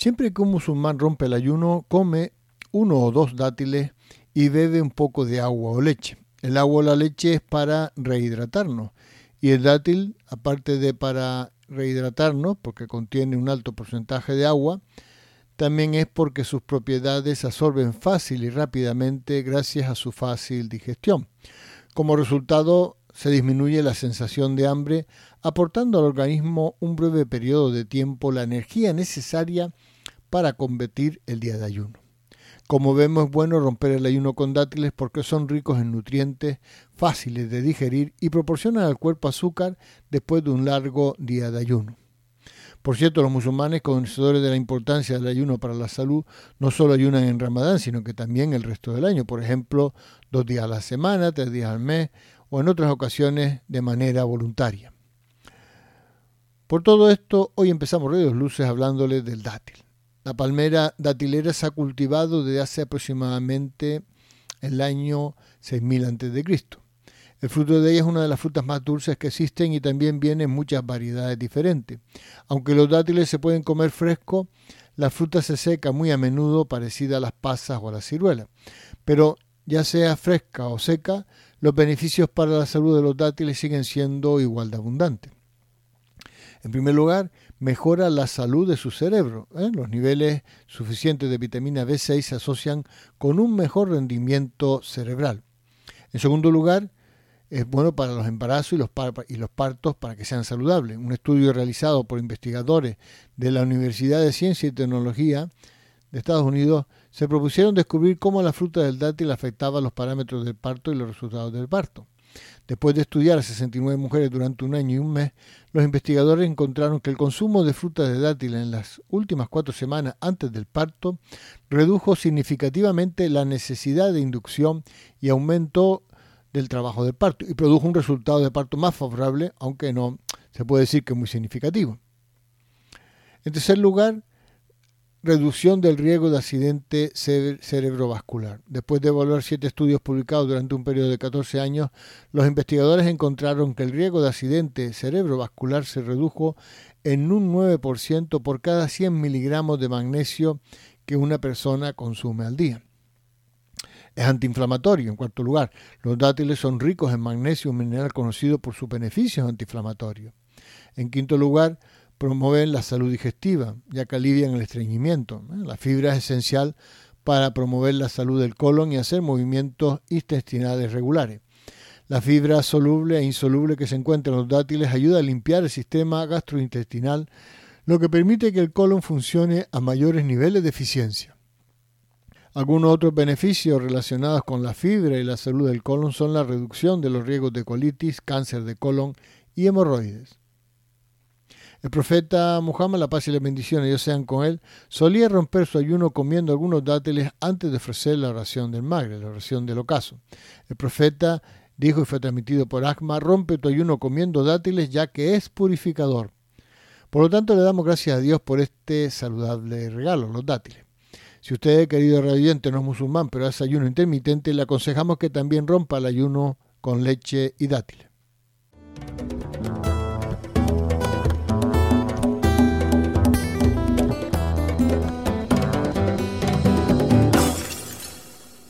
Siempre que un musulmán rompe el ayuno, come 1 o 2 dátiles y bebe un poco de agua o leche. El agua o la leche es para rehidratarnos y el dátil, aparte de para rehidratarnos, porque contiene un alto porcentaje de agua, también es porque sus propiedades absorben fácil y rápidamente gracias a su fácil digestión. Como resultado, se disminuye la sensación de hambre, aportando al organismo un breve periodo de tiempo la energía necesaria para combatir el día de ayuno. Como vemos, es bueno romper el ayuno con dátiles porque son ricos en nutrientes, fáciles de digerir y proporcionan al cuerpo azúcar después de un largo día de ayuno. Por cierto, los musulmanes, conocedores de la importancia del ayuno para la salud, no solo ayunan en Ramadán, sino que también el resto del año. Por ejemplo, 2 días a la semana, 3 días al mes o en otras ocasiones de manera voluntaria. Por todo esto, hoy empezamos Radio Luces hablándoles del dátil. La palmera datilera se ha cultivado desde hace aproximadamente el año 6000 a.C. El fruto de ella es una de las frutas más dulces que existen y también viene en muchas variedades diferentes. Aunque los dátiles se pueden comer frescos, la fruta se seca muy a menudo parecida a las pasas o a las ciruelas. Pero ya sea fresca o seca, los beneficios para la salud de los dátiles siguen siendo igual de abundantes. En primer lugar, mejora la salud de su cerebro. Los niveles suficientes de vitamina B6 se asocian con un mejor rendimiento cerebral. En segundo lugar, es bueno para los embarazos y los partos para que sean saludables. Un estudio realizado por investigadores de la Universidad de Ciencia y Tecnología de Estados Unidos se propusieron descubrir cómo la fruta del dátil afectaba los parámetros del parto y los resultados del parto. Después de estudiar a 69 mujeres durante 1 año y 1 mes, los investigadores encontraron que el consumo de frutas de dátil en las últimas 4 semanas antes del parto redujo significativamente la necesidad de inducción y aumentó del trabajo del parto y produjo un resultado de parto más favorable, aunque no se puede decir que muy significativo. En tercer lugar, reducción del riesgo de accidente cerebrovascular. Después de evaluar 7 estudios publicados durante un periodo de 14 años, los investigadores encontraron que el riesgo de accidente cerebrovascular se redujo en un 9% por cada 100 miligramos de magnesio que una persona consume al día. Es antiinflamatorio. En cuarto lugar, los dátiles son ricos en magnesio, un mineral conocido por sus beneficios antiinflamatorios. En quinto lugar, promueven la salud digestiva, ya que alivian el estreñimiento. La fibra es esencial para promover la salud del colon y hacer movimientos intestinales regulares. La fibra soluble e insoluble que se encuentra en los dátiles ayuda a limpiar el sistema gastrointestinal, lo que permite que el colon funcione a mayores niveles de eficiencia. Algunos otros beneficios relacionados con la fibra y la salud del colon son la reducción de los riesgos de colitis, cáncer de colon y hemorroides. El profeta Muhammad, la paz y la bendición de Dios sean con él, solía romper su ayuno comiendo algunos dátiles antes de ofrecer la oración del Maghrib, la oración del ocaso. El profeta dijo y fue transmitido por Ahmad: rompe tu ayuno comiendo dátiles ya que es purificador. Por lo tanto, le damos gracias a Dios por este saludable regalo, los dátiles. Si usted, querido radioyente, no es musulmán pero hace ayuno intermitente, le aconsejamos que también rompa el ayuno con leche y dátiles.